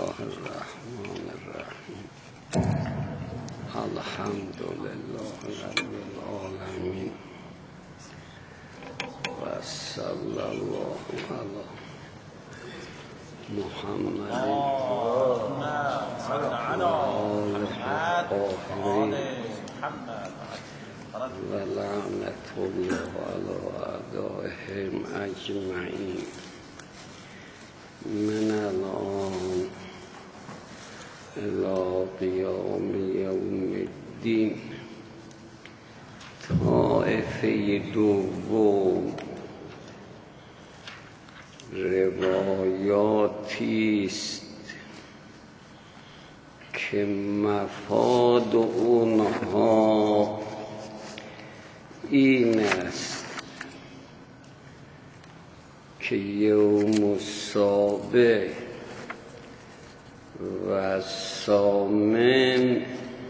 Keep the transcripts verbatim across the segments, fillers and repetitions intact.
الله الرحمن الرحیم الحمد لله رب العالمین و صلی الله علی محمد و لعنت الله علی اعدائهم اجمعین. من الان الى قیام یوم الدین طائفه دوم روایاتی است که مفاد اونها این است که یوم السابع و ثامن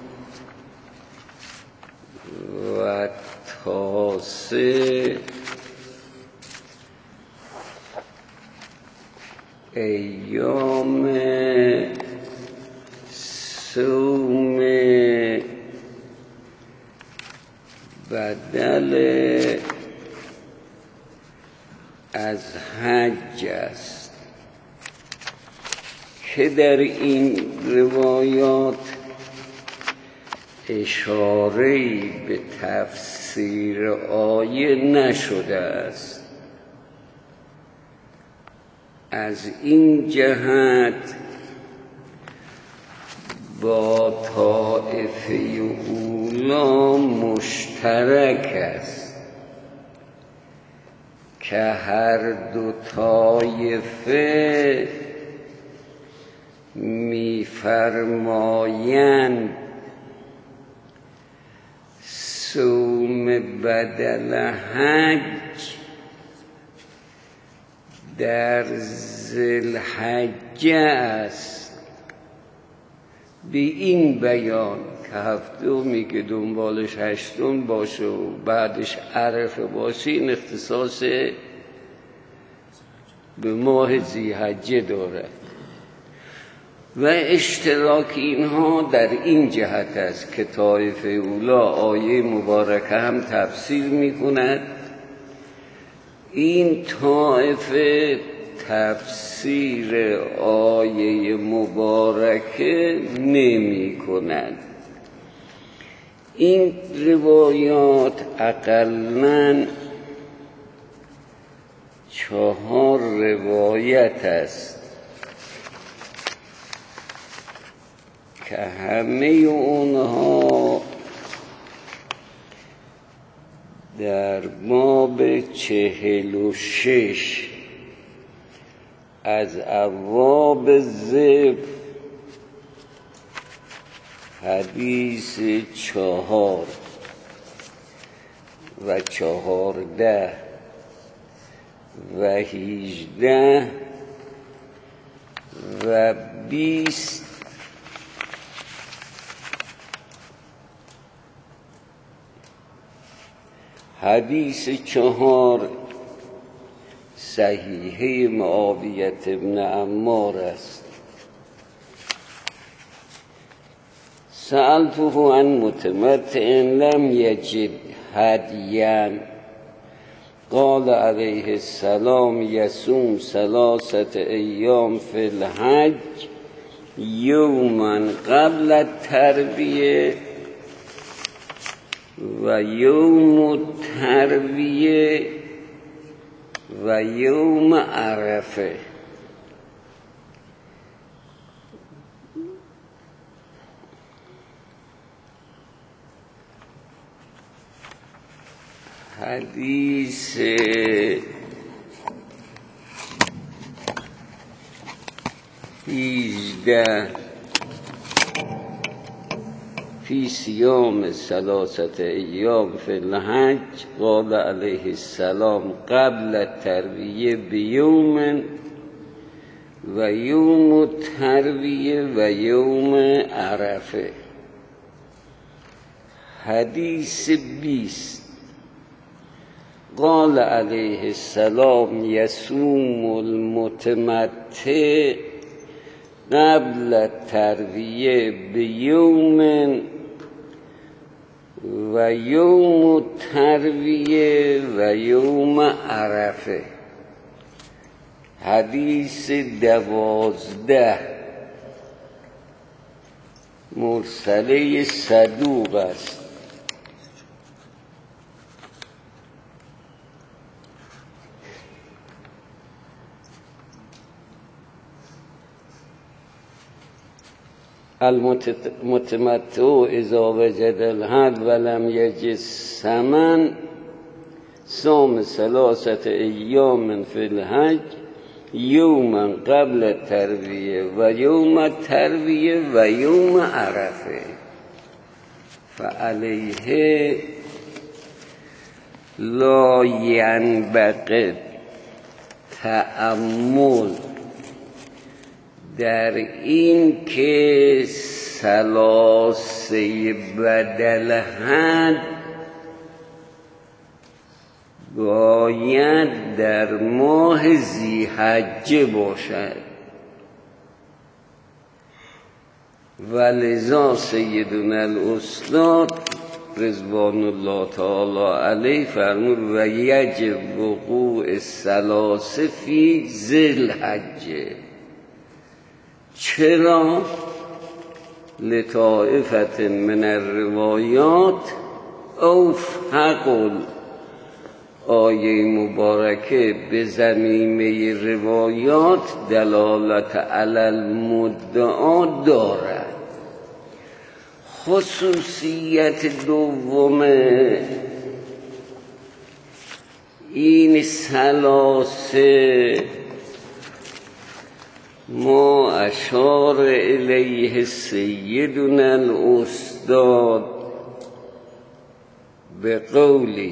و تاسع ایام صوم بدل از حج است که در این روایات اشاره‌ای به تفسیر آیه نشده است. از این جهت با طائفه اولا مشترک است که هر دو طایفه می‌فرمایند صوم بدل حج در ذوالحجه است. به این بیان که هفتمی که دنبالش هشتم باشه و بعدش عرفه باشه، این اختصاص به ماه ذی‌حجه داره و اشتراک اینها در این جهت است که طایفه اولا آیه مبارکه هم تفسیر می‌کند، این طایفه تفسیر آیه مبارکه نمی‌کند. این روایات اقلاً چهار روایت است که همه اونها در باب چهل و شش از ابواب ذبح حدیث چهار و چهارده و هیجده و بیست حدیث چهار صحیحه معاویه بن عمار است. سألته عن متمتع لم یجد هدیا قال علیه السلام یصوم ثلاثة ایام فی الحج یوما قبل الترویه و یوم الترویه و یوم عرفه. حدیث هیجده فی صیام ثلاثة ایام فی الحج قال علیه السلام قبل الترویه بیوم و یوم الترویه و یوم عرفه. حدیث بیست قال علیه السلام یصوم المتمتع قبل ترویه به یوم و یوم ترویه و یوم عرفه. حدیث دوازده مرسله صدوق است. المتمتع اذا وجد الحد ولم یجد ثمن صام ثلاثه ایام فی الحج یوما قبل ترویه و یوم ترویه و یوم عرفه. فعلیه لا ینبغی تأمل در این که ثلاثه بدل حد باید در ماه ذی‌حجه باشد و لذا سیدنا الاستاد رضوان الله تعالی علیه فرمود و یجب وقوع الثلاثه فی ذی‌الحجه. چرا؟ لطائفة من الروایات اوفق آیه مبارکه به ضمیمه روایات دلالت علی المدعا دارد. خصوصیت دوم این ثلاثه ما اشار الیه سیدنا الاستاد به قوله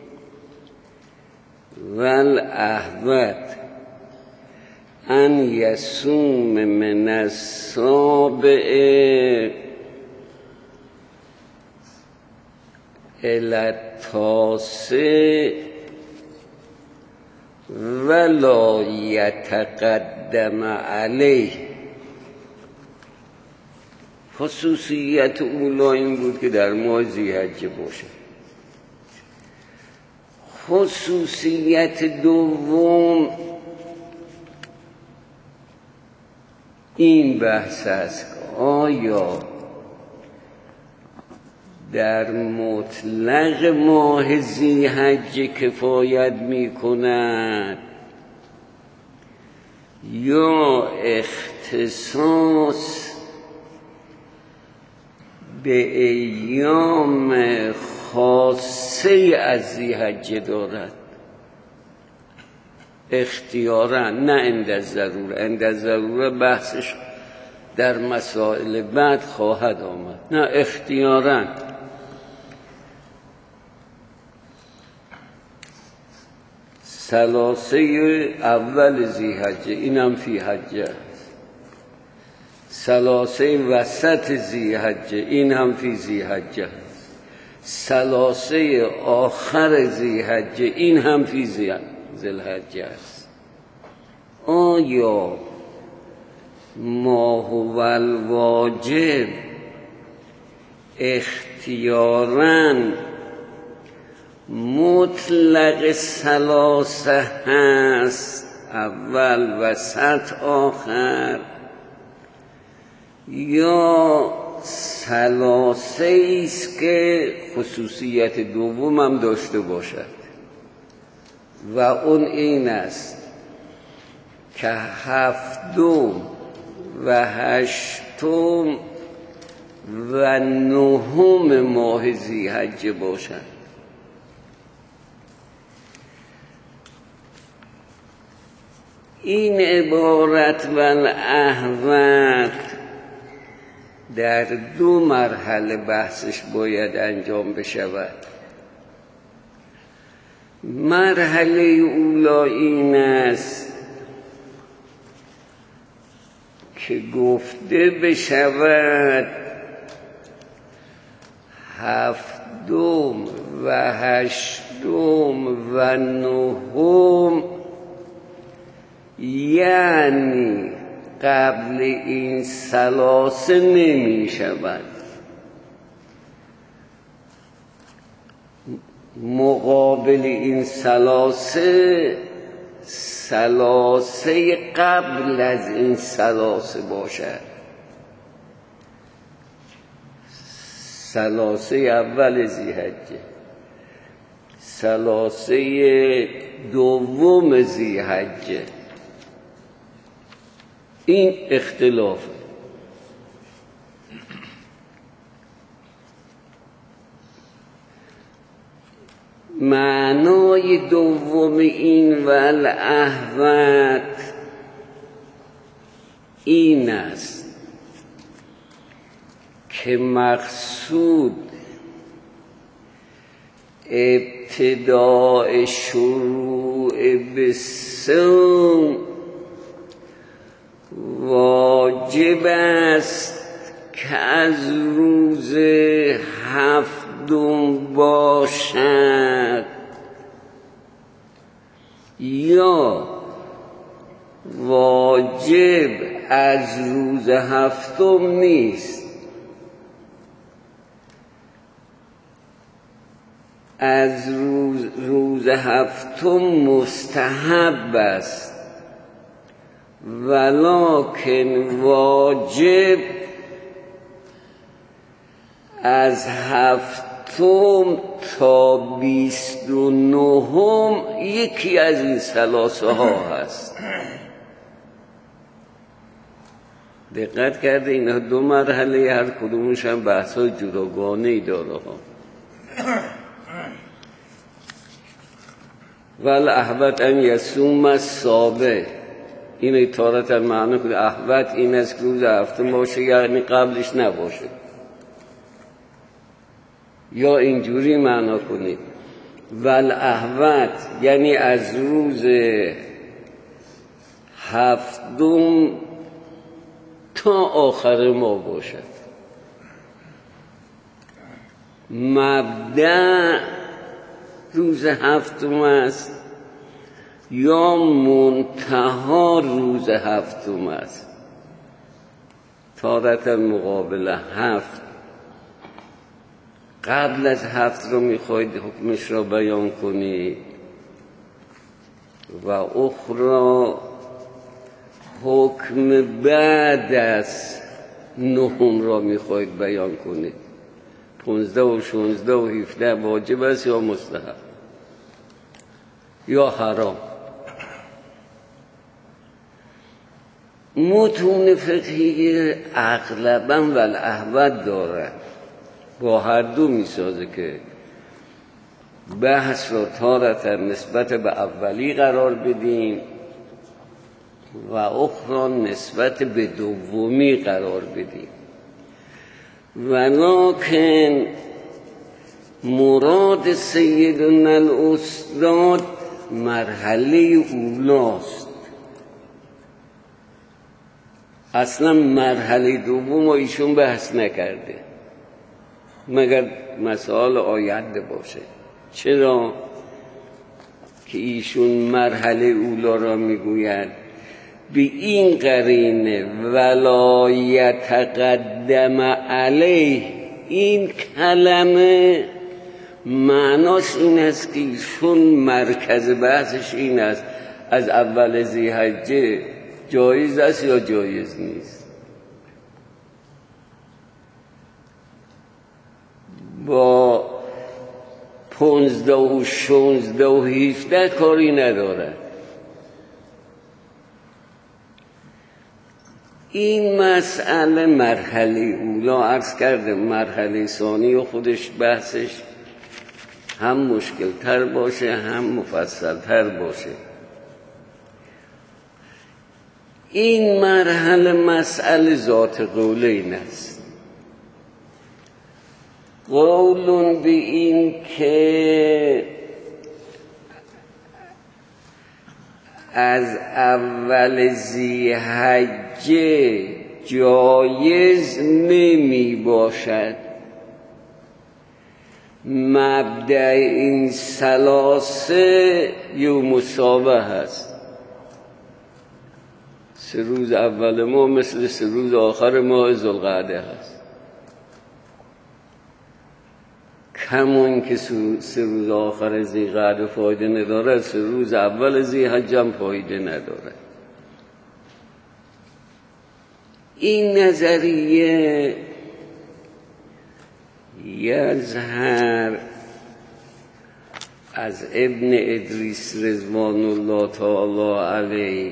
والاحوط ان یصوم من السابع الی التاسع ولا یتقدم علیه. خصوصیت اولا این بود که در ماه ذی‌حجه باشه. خصوصیت دوم این بحث است که آیا در مطلق ماه ذی‌حجه کفایت می کند یا اختصاص به ایام خاصه از ذی‌حجه دارد؟ اختیارا، نه عند ضروره. عند ضروره بحثش در مسائل بعد خواهد آمد. نه، اختیارا. ثلاثه اول ذی‌حجه این هم فی حجه است. ثلاثه وسط ذی‌حجه این هم فی ذی‌حجه است. ثلاثه آخر ذی‌حجه این هم فی ذی‌الحجه است. آیا ما هو الواجب اختیاراً مطلق ثلاثه هست، اول وسط آخر، یا ثلاثه است که خصوصیت دوم هم داشته باشد و اون این است که هفتم و هشتم و نهم ماه ذی‌حجه باشد. این عبارت و الاحوط در دو مرحله بحثش باید انجام بشود. مرحله اولا این است که گفته بشود هفتم و هشتم و نهم یعنی قبل این ثلاثه نمی شود. مقابل این ثلاثه ثلاثه قبل از این ثلاثه باشد. ثلاثه اول ذی‌حجه، ثلاثه دوم ذی‌حجه. این اختلافه. معنای دوم این والاحوط این است که مقصود ابتداء شروع به صوم واجب است که از روز هفتم باشد یا واجب از روز هفتم نیست، از روز, روز هفتم مستحب است، ولکن واجب از هفتم تا بیست و نهم یکی از این ثلاثه ها هست. دقت کرده اینها دو مرحله، هر کدومش هم بحث های جداگانه ای داره ها. والاحوط ان یصوم السابع، این تارتا معنی کنه احوط این است که روز هفتم باشه، یعنی قبلش نباشه، یا اینجوری معنا کنید والاحوط یعنی از روز هفتم تا آخر ما باشد. مبدأ روز هفتم است یا منتها روز هفتم است. تارتا مقابل هفت قبل از هفت رو میخواید حکمش را بیان کنید و اخرى حکم بعد از نهم را میخواید بیان کنید. پونزده و شونزده و هفده واجب است یا مستحب یا حرام. متون فقهی اغلباً والاحوط دارد، با هر دو میسازه که بحث را تارتا نسبت به اولی قرار بدیم و اخرى نسبت به دومی قرار بدیم. ولکن مراد سیدنا الاستاد مرحله اولاست. اصلا مرحله دوم ایشون بحث نکرده مگر مسائل آینده باشه. چرا که ایشون مرحله اولا را میگوید؟ به این قرینه ولا یتقدم علیه، این کلمه معناش این است که ایشون مرکز بحثش این است از اول ذی‌حجه جایز است یا جایز نیست. با پونزده و شونزده و هفده کاری نداره. این مسئله مرحله اولا عرض کرده، مرحله ثانی و خودش بحثش هم مشکل تر باشه هم مفصل تر باشه. این مرحله مسئله ذات قولین است. قولون به این که از اول ذی‌حجه جایز نمی باشد. مبدأ این ثلاثه یوم السابع هست. سه روز اول ما مثل سه روز آخر ماه ذوالقعده هست، کمون که سه روز آخر ذی‌قعده فایده نداره، سه روز اول ذی‌حجه هم فایده نداره. این نظریه یظهر از ابن ادریس رضوان الله تعالی علیه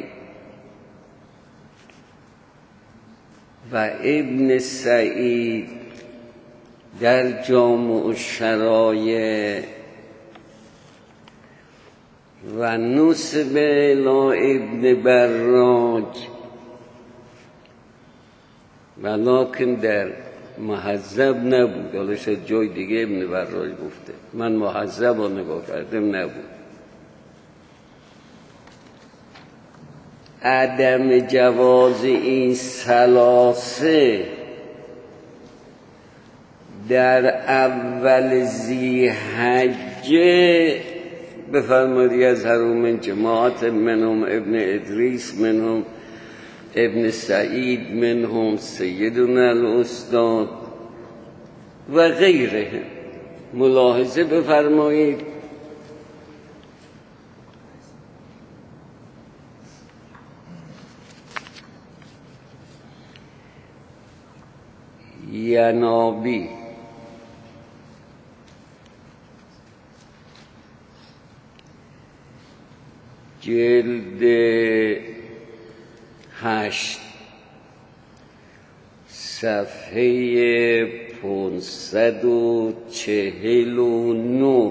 و ابن سعید در جامع الشرایع و نسب الی ابن براج، ولیکن در مهذب نبود. حالا شاید جای دیگه ابن براج گفته، من مهذب رو نگاه کردم نبود. عدم جواز این ثلاثه در اول ذی‌حجه بفرمایید از هر من جماعت منهم ابن ادریس، منهم ابن سعید، منهم سیدنا الاستاد و غیره. ملاحظه بفرمایید ینابی جلد هشت صفحه پانصد و چهل و نه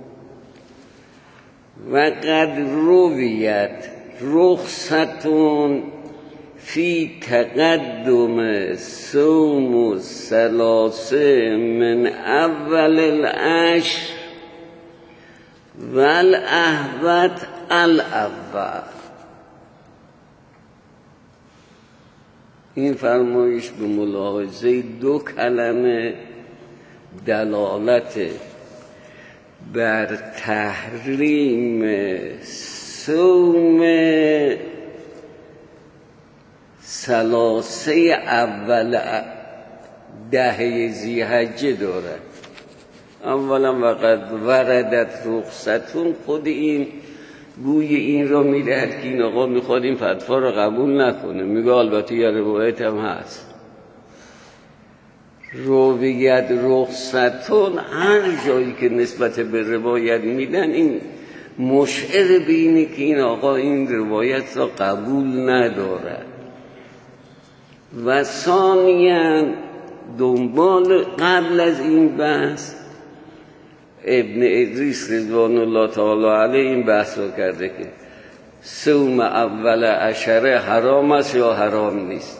و قد رویت رخصتون فی تقدم صوم و ثلاثه من اول العشر و الاحوط الاول. این فرمایش به ملاحظه دو کلمه دلالت بر تحریم صوم ثلاثه اول دهه ذی‌حجه دارد. اولا وقد وردت رخصتون، خود این گوی این را میدهد که این آقا میخواد این فتوا را قبول نکنه. میگه البته یه روایت هم هست رویت رخصتون، هر جایی که نسبت به روایت میدن این مشعر به اینه که این آقا این روایت را قبول ندارد. و ثانیاً دنبال قبل از این بحث ابن ادریس رضوان الله تعالی علیه این بحث رو کرده که صوم اول عشره حرام است یا حرام نیست.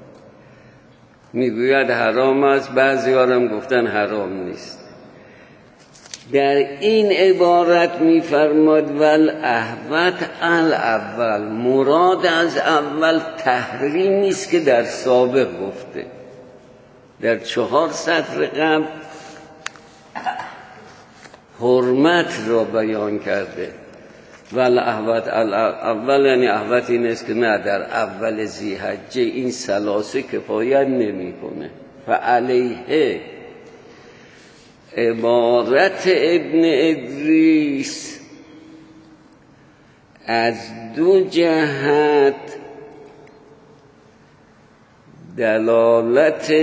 میگوید حرام است، بعضی ها هم گفتن حرام نیست. در این عبارت میفرماد ول احوط الاول، مراد از اول تحریم نیست که در سابق گفته. در چهار سطر قبل حرمت را بیان کرده. ول احوط الاول یعنی احوط این است که نه در اول ذی‌حجه این ثلاثه کفایت نمیکنه. فعلیه عبارت ابن ادریس از دو جهت دلالت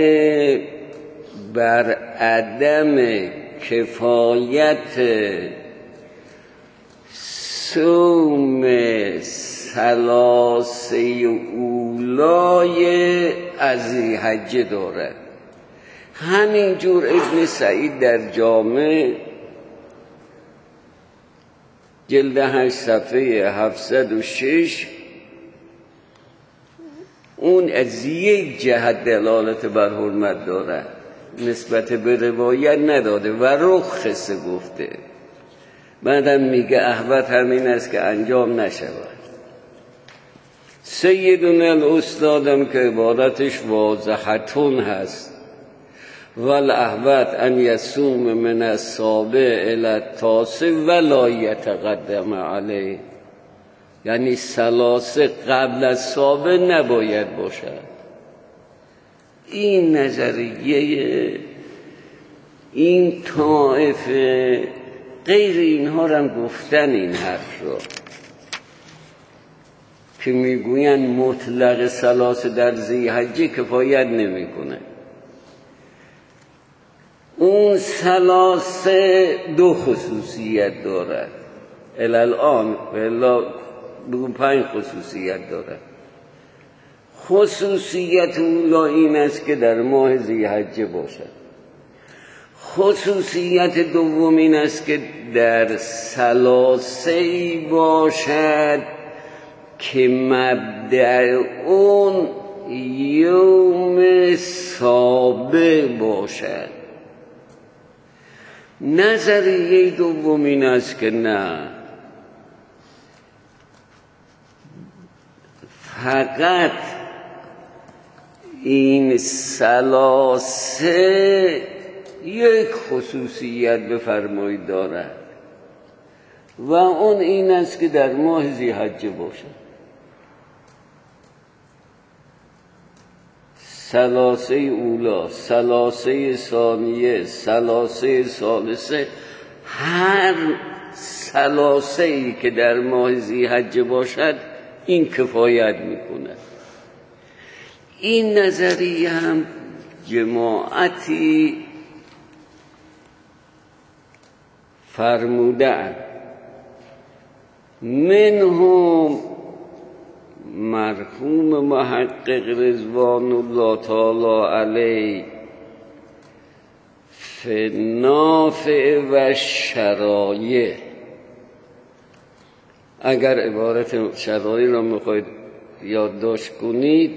بر عدم کفایت صوم ثلاثه اولای از ذی‌حجه دارد. همینجور ابن سعید در جامع جلد هشت صفحه هفتصد و شش اون از یک جهت دلالت بر حرمت دارد، نسبت به روایت نداده و رخصه گفته. بعدم میگه احوط همین است که انجام نشود. سیدنا الاستادم که عبارتش واضحتون هست والاحوط ان یصوم من السابع الی التاسع ولا یتقدم علیه. یعنی ثلاثه قبل از سابع نباید باشد. این نظریه این طائفه غیر اینها را هم گفتن این حرف را که میگوین مطلق ثلاثه در ذی‌حجه کفایت نمیکنه. اون ثلاثه دو خصوصیت دارد الان الا بگو پنج خصوصیت دارد. خصوصیت اولا این است که در ماه ذی‌حجه باشد. خصوصیت دوم این است که در ثلاثه‌ای باشد که مبدأ اون یوم سابع باشد. نظریه دوم این است که نه، فقط این ثلاثه یک خصوصیت بفرمایید دارد و اون این است که در ماه ذی‌حجه باشد. ثلاثه اولا، ثلاثه ثانیه، ثلاثه ثالثه، هر ثلاثه ای که در ماه ذی‌حجه باشد این کفایت میکنه. این نظریه هم جماعتی فرمودن، منهم مرحوم محقق رضوان الله تعالی علیه فی النافع و شرایع. اگر عبارت شرایع را میخواید یادداشت کنید،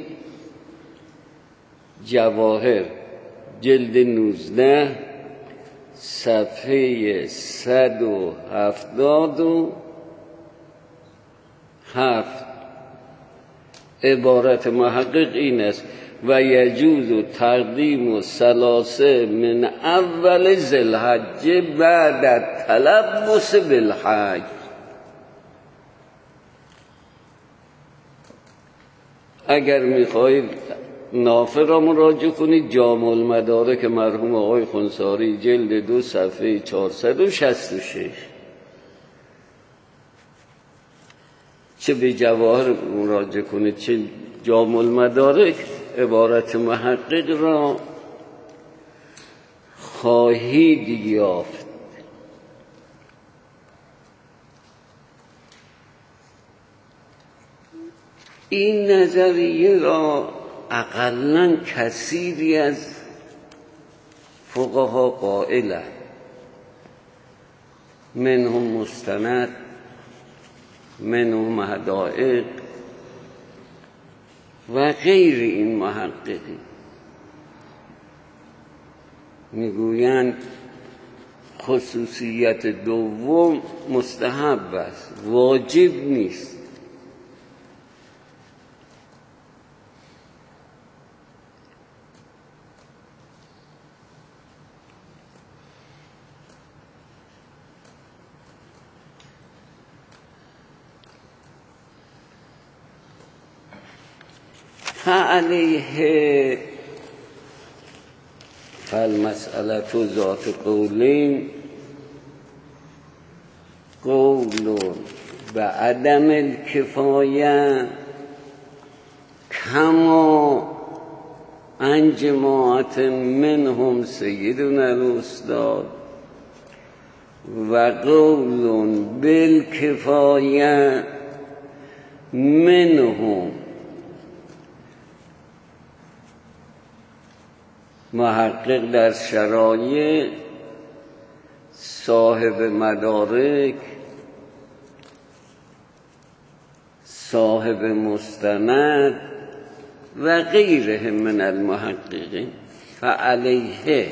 جواهر جلد نوزده صفحه صد و هفتاد و هفت عبارت محقق این است: و یجوز تقدیم ثلاثه من اول ذی‌الحجه بعد التلبس بالحج. اگر میخواهید نافع را مراجعه کنید، جامع المدارک مرحوم آقای خنثاری جلد دو صفحه چهارصد و شصت و شش. چه به جواهر مراجعه کنید چه جامع المدارک، عبارت محقق را خواهید یافت. این نظریه را اقلاً کثیری از فقها قائلند، منهم مستند، منهم حدائق و غیر این محققین. میگویند خصوصیت دوم مستحب است، واجب نیست. فعليه فالمسألة ذات قولين: قول بعدم الكفاية كما عن جماعة منهم سيدنا الأستاذ، وقول بالكفاية منهم محقق در شرایع، صاحب مدارک، صاحب مستند و غیرهم من المحققین. فعلیه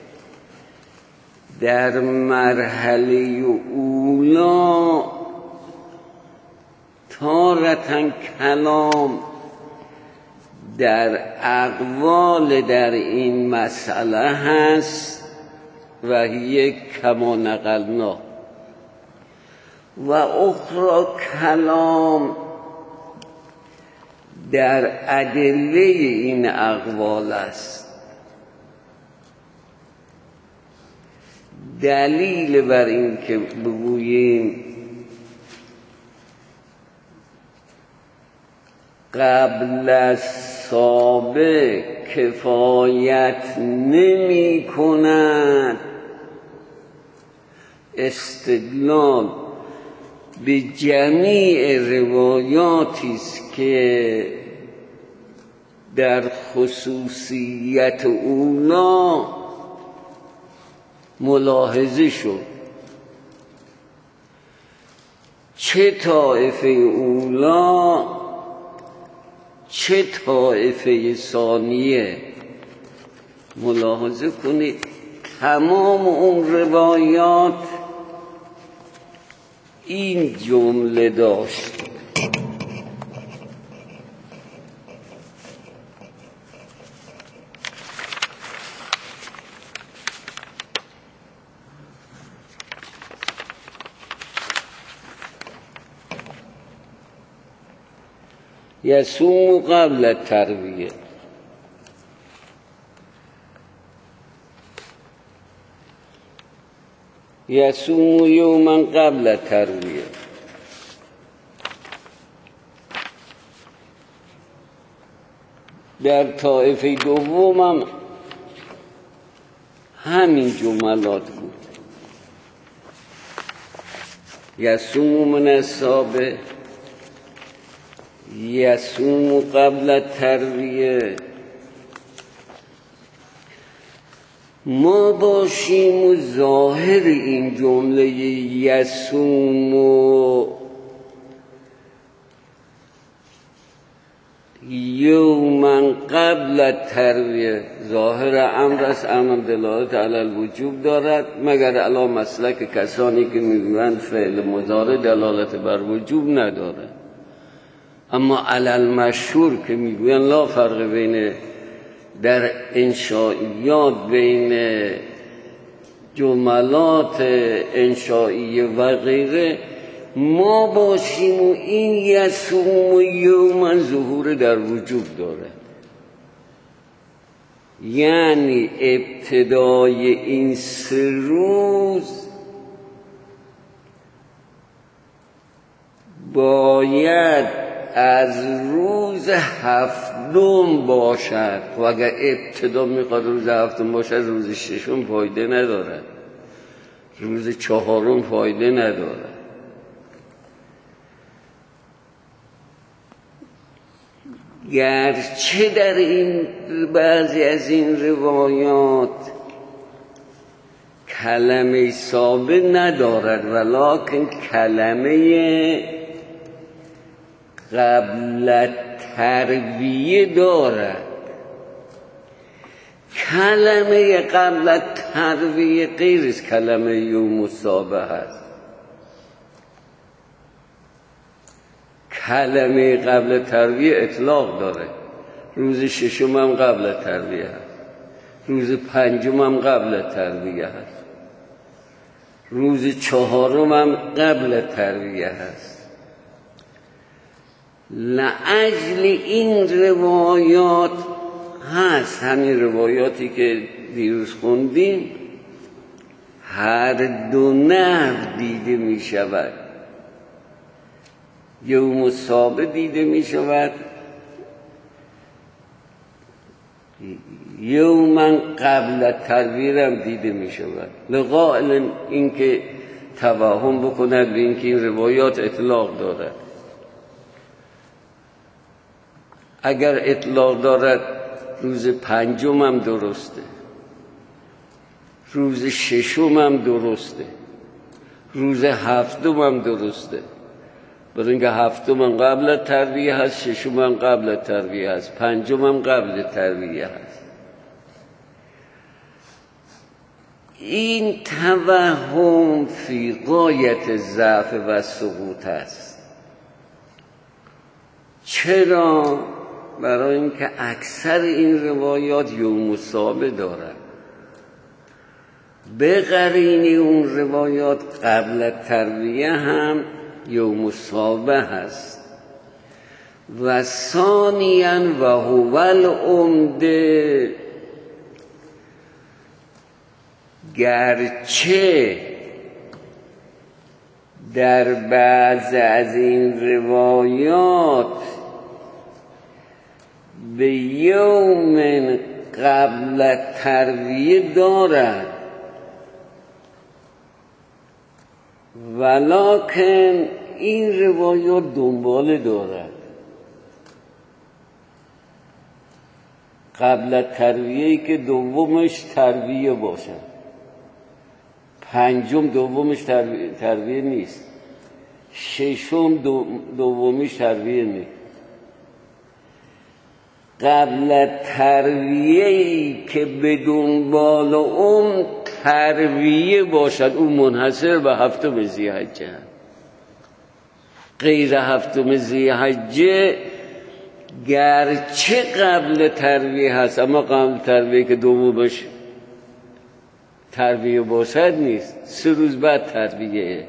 در مرحله اولا تارة کلام در اقوال در این مسئله هست و یک کما نقلنا. و اخرى کلام در ادله این اقوال است. دلیل بر این که بگوییم قبل از سابق کفایت نمی کند استدلال به جمیع روایاتی است که در خصوصیت اولا ملاحظه شد، چه طایفه اولا چه طایفه ثانیه. ملاحظه کنید تمام اون روایات این جمله داشت: یصوم قبل الترویه، یصوم یوما قبل الترویه. در طایفه دومم همین جملات بود: یصوم من الصابح، یصوم قبل الترویه. ما باشیم و ظاهر این جمله یصوم و یوما قبل الترویه ظاهر امر است، امر دلالت علی الوجوب دارد، مگر علی مسلک کسانی که میگویند فعل مضارع دلالت بر وجوب ندارد. اما علی المشهور که میگویند لا فرق بین در انشائیات بین جملات انشائیه و غیره، ما باشیم و این یصوم یوما ظهور در وجوب داره. یعنی ابتدای این سه روز باید از روز هفتم باشد و اگر ابتدا میخواد روز هفتم باشد، روز ششم فایده ندارد، روز چهارم فایده ندارد. گرچه در این بعضی از این روایات کلمه ثابت ندارد، ولکن کلمه قبل ترویه دارد. کلمه قبل ترویه غیر از کلمه یوم الصابح است. کلمه قبل ترویه اطلاق داره، روز ششم هم قبل ترویه هست، روز پنجم هم قبل ترویه هست، روز چهارم هم قبل ترویه هست. لأجل این روایات هست، همین روایاتی که دیروز خوندیم، هر دو نحو دیده می شود. یوم الصابح دیده می شود، یوما قبل ترویه هم دیده می شود. لقائل این که توهم بکند به این که این روایات اطلاق دارد. اگر اطلاق دارد روز پنجم هم درسته، روز ششم هم درسته، روز هفتم هم درسته، برای اینکه هفتم هم قبل ترویه هست، ششم هم قبل ترویه هست، پنجم هم قبل ترویه هست. این توهم فی غایت ضعف و سقوط است. چرا؟ برای اینکه اکثر این روایات یوم الصابح دارند به قرینه اون روایات قبل ترویه هم یوم السابع هست. و ثانیاً و هو العمده، گرچه در بعض از این روایات به یوم قبل ترویه دارد، ولکن این روایات دنبال دارد. قبل ترویه‌ای که دومش ترویه باشد، پنجم دومش ترویه نیست، ششم دو دومیش ترویه نیست. قبل ترویه‌ای که به دنبال اون ترویه باشد، اون منحصر به هفتم ذی‌حجه. غیر هفتم ذی‌حجه گرچه قبل ترویه هست، اما قبل ترویه که دومش ترویه باشد نیست، سه روز بعد ترویه.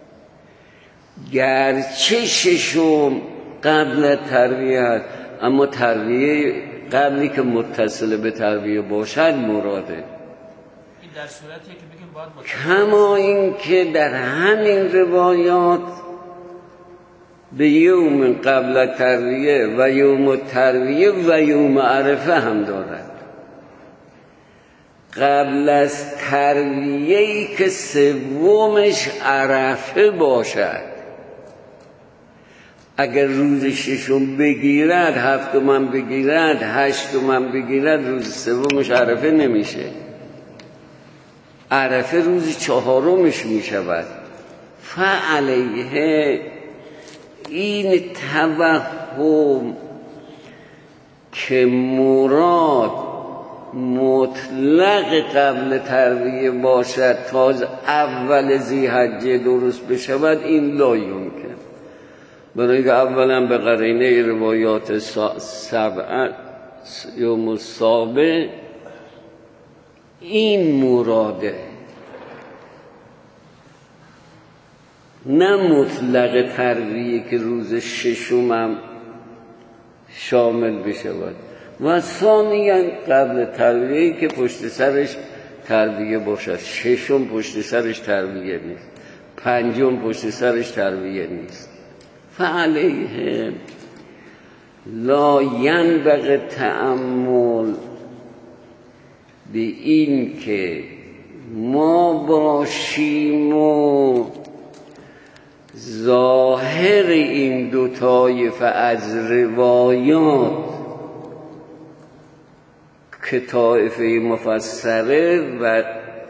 گرچه ششم قبل ترویه هست، اما ترویه قبلی که متصل به ترویه باشد مراده. این در صورتیه که بگیم باید کما این که در همین روایات به یوم قبل ترویه و یوم ترویه و یوم عرفه هم دارد. قبل از ترویه‌ای که سومش عرفه باشد، اگر روز ششم بگیرد، هفتم هم بگیرد، هشتم هم بگیرد، روز سومش عرفه نمیشه، عرفه روز چهارمش میشود. فعلیه این توهم که مراد مطلق قبل ترویه باشد تا اول ذی‌حجه درست بشود، این لا یمکن. برای که اولا به قرینه روایات سبع یوم السابع این مراده، نه مطلق ترویه که روز ششم هم شامل بشود. و ثانیاً قبل ترویه‌ای که پشت سرش ترویه باشد، ششم پشت سرش ترویه نیست، پنجم پشت سرش ترویه نیست. فعلیه لا ینبغی تأمل به این که ما باشیم و ظاهر این دو طایفه از روایات که طایفه مفسره و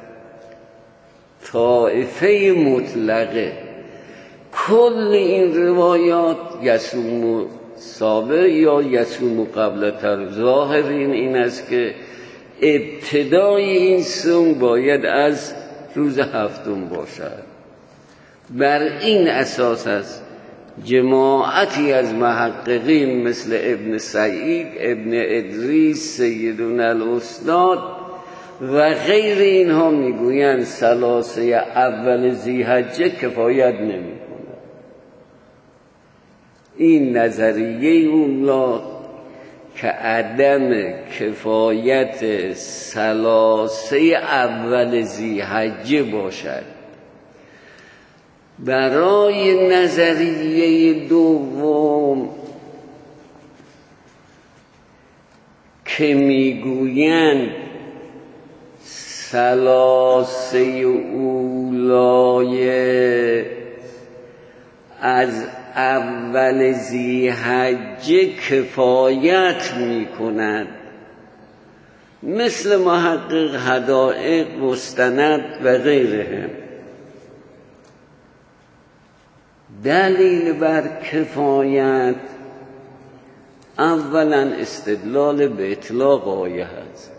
طایفه مطلقه، کل این روایات یصوم سابع یا یصوم قبل ترویه، ظاهر این این است که ابتدای این صوم باید از روز هفتم باشد. بر این اساس است جماعتی از محققین مثل ابن سعید، ابن ادریس، سیدنا الاستاد و غیر اینها میگویند ثلاثه اول ذی‌حجه کفایت نمی‌کند. این نظریه اولا که عدم کفایت ثلاثه اول ذی‌حجه باشد، برای نظریه دوم که میگویند ثلاثه اولای از اول ذی‌حجه کفایت میکنند، مثل محقق حدائق، مستند و غیرهم. دلیل بر کفایت اولا استدلال به اطلاق آیه هست.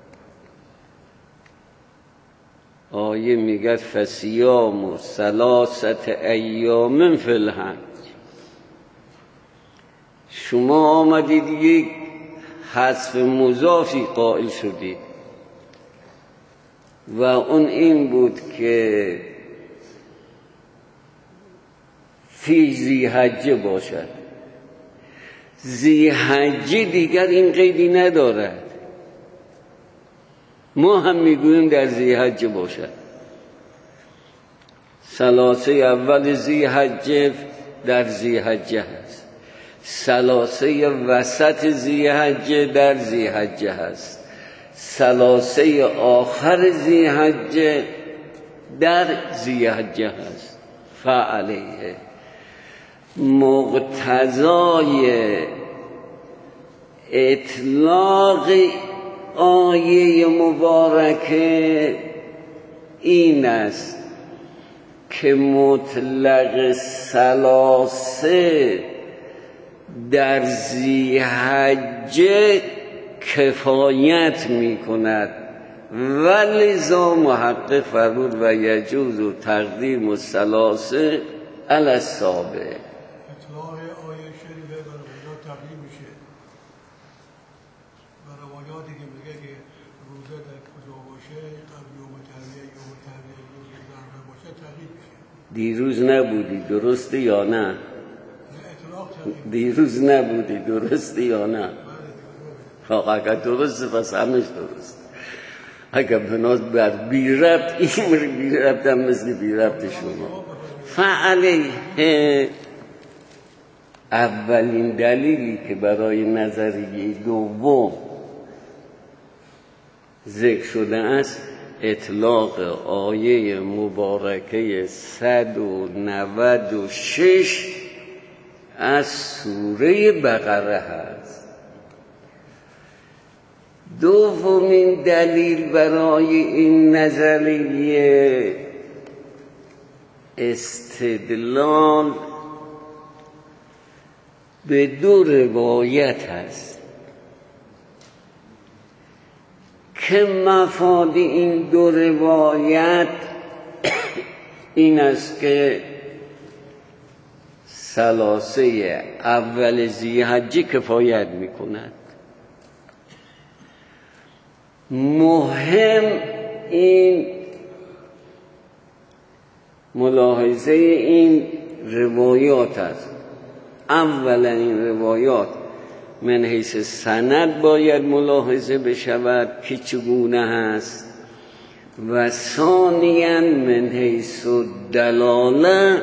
آیه میگه فصیام و ثلاثت ایام فی الحج. شما آمدید یک حذف مضافی قائل شدید، و اون این بود که فی ذی‌حجه باشد. ذی‌حجه دیگر این قیدی ندارد، ما هم میگوییم در ذی‌حجه باشد. ثلاثه اول ذی‌حجه در ذی‌حجه هست، ثلاثه وسط ذی‌حجه در ذی‌حجه هست، ثلاثه آخر ذی‌حجه در ذی‌حجه هست. فعلیه مقتضای اطلاق آیه مبارکه این است که مطلق ثلاثه در ذی‌حجه کفایت می کند و لذا محقق فرمود و یجوز و تقدیم الثلاثه علی السابع. اطلاع آیه شریفه و روایات تقدیم میشه و روایاتی که میگه که روزه در کجا باشه، قبل یوم ترویه، یوم ترویه، یوم ضربه باشه تقدیم میشه. دیروز نبودی درسته یا نه؟ اطلاق تقدیم. دیروز نبودی درسته یا نه؟ خب اگر درسته پس همش درست. اگر بناس بر بی ربط این بی ربط هم مثل بی ربط شما. فعلیه اولین دلیلی که برای نظریه دوم ذکر شده است اطلاق آیه مبارکه صد و نود و شش از سوره بقره هست. دومین دلیل برای این نظریه استدلال به دو روایت است که مفاد این دو روایت این است که ثلاثه اول ذی‌حجه کفایت می کند. مهم این ملاحظه این روایات است. اولا این روایات من حیث سند باید ملاحظه بشود که چگونه هست و ثانیا من حیث دلاله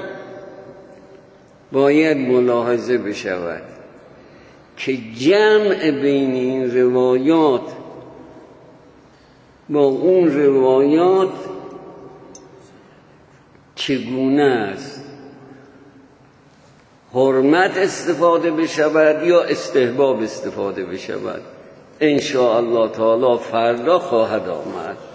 باید ملاحظه بشود که جمع بین این روایات با اون روایات چگونه است، حرمت استفاده بشود یا استحباب استفاده بشود. ان شاء الله تعالی فردا خواهد آمد.